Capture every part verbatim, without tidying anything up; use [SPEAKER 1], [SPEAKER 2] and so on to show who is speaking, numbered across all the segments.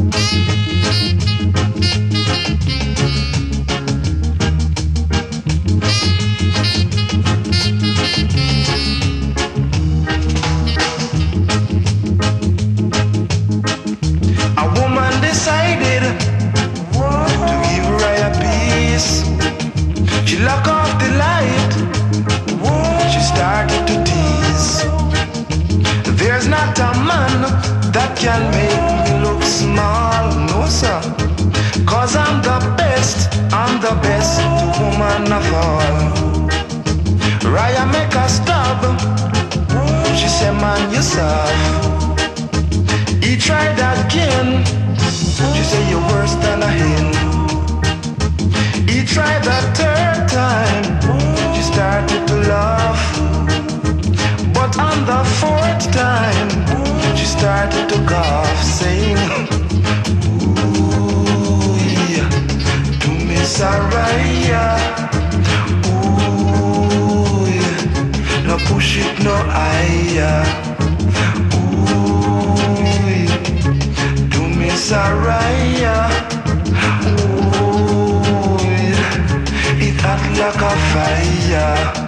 [SPEAKER 1] She locked off the light. She started to tease. There's not a man that can make me look small, no sir. Cause I'm the best, I'm the best woman of all. Raya make her stop. She said, man, you soft. He tried again. She said, you're worse than a hen. He tried the third time. She started to laugh. But on the fourth time, she started to cough, saying, ooh, yeah, to Miss Araya. Ooh, yeah, no push it no higher. Ooh, yeah, to Miss Araya. Hot like a fire.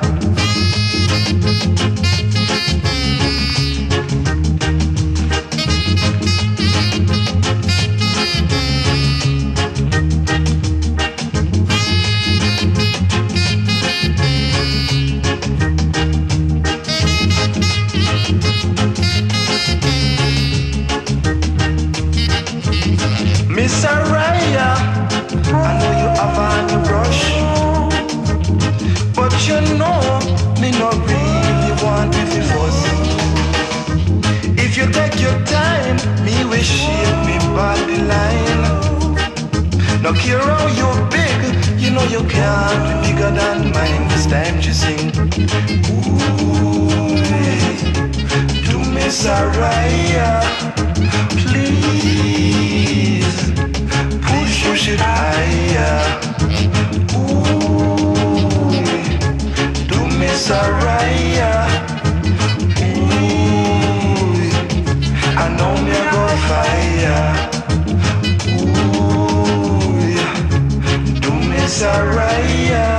[SPEAKER 1] Miss Araya, I know you have on your brush. But you know, me not really want with the fuss. If you take your time, me will shape me body line. Now care how you big, you know you can't be bigger than mine. This time she sing, ooh, to Miss Araya, please, push, push it higher. Miss Araya, ooh, I know me go fire. Ooh, do Miss Araya.